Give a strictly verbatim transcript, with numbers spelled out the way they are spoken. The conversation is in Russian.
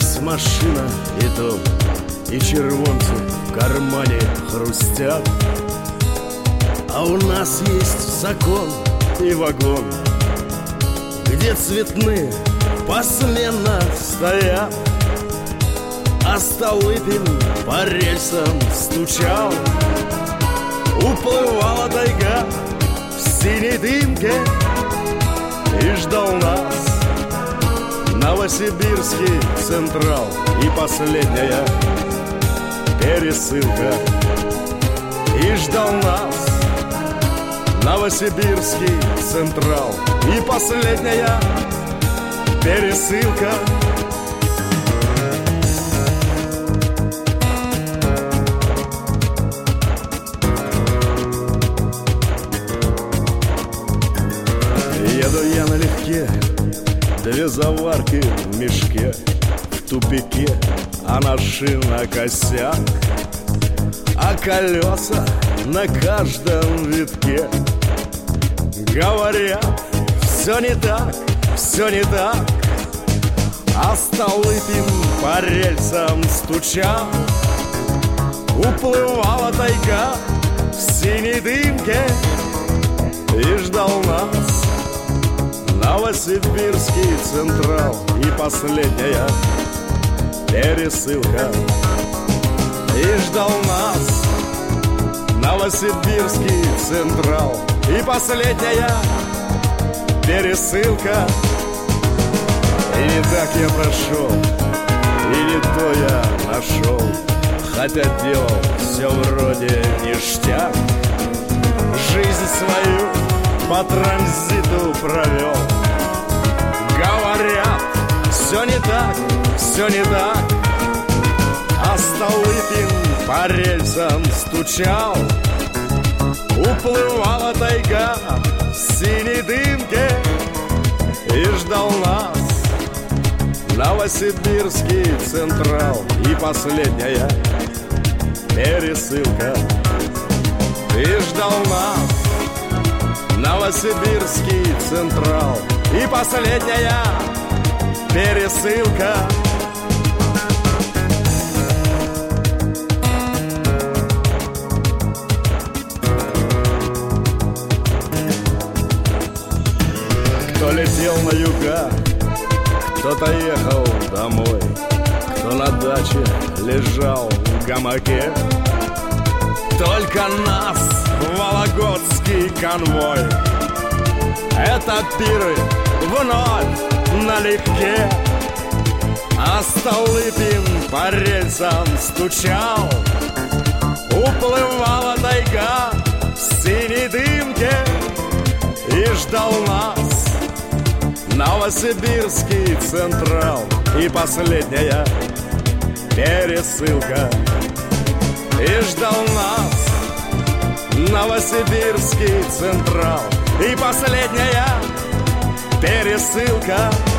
Есть машина и дом, и червонцы в кармане хрустят. А у нас есть закон и вагон, где цветные посменно стоят. А Столыпин по рельсам стучал. Уплывала тайга в синей дымке и ждал нас Новосибирский Централ. И последняя пересылка. И ждал нас Новосибирский Централ. И последняя пересылка. Еду я налегке, две заварки в мешке, в тупике, а на шина косяк, а колеса на каждом витке. Говорят, все не так, все не так. А Столыпин по рельсам стучал. Уплывала тайга в синей дымке и ждал нас Новосибирский Централ. И последняя пересылка. И ждал нас Новосибирский Централ. И последняя пересылка. И не так я прошел, и не то я нашел, хотя делал все вроде ништяк. Жизнь свою по транзиту провел. Говорят, все не так, все не так. А Столыпин по рельсам стучал. Уплывала тайга в синей дымке и ждал нас Новосибирский Централ. И последняя пересылка. И ждал нас Новосибирский Централ. И последняя пересылка. Кто летел на юга, кто-то ехал домой, кто на даче лежал в гамаке. Только нас вологодский конвой. Это пиры вновь налегке. А Столыпин по рельсам стучал. Уплывала тайга в синей дымке и ждал нас Новосибирский Централ. И последняя пересылка. И ждал нас Новосибирский Централ. И последняя пересылка.